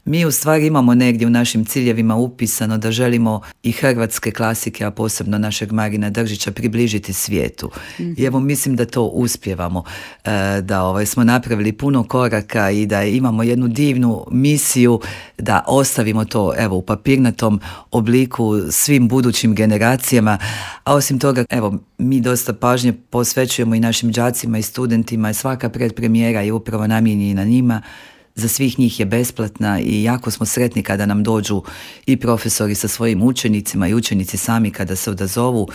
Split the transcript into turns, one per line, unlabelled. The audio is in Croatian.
Mi u stvari imamo negdje u našim ciljevima upisano da želimo i hrvatske klasike, a posebno našeg Marina Držića, približiti svijetu. I evo mislim da to uspijevamo, da smo napravili puno koraka i da imamo jednu divnu misiju da ostavimo to evo u papirnatom obliku svim budućim generacijama, a osim toga evo mi dosta pažnje posvećujemo i našim đacima i studentima i svaka predpremijera je upravo namijenjena njima. Za svih njih je besplatna i jako smo sretni kada nam dođu i profesori sa svojim učenicima i učenici sami kada se odazovu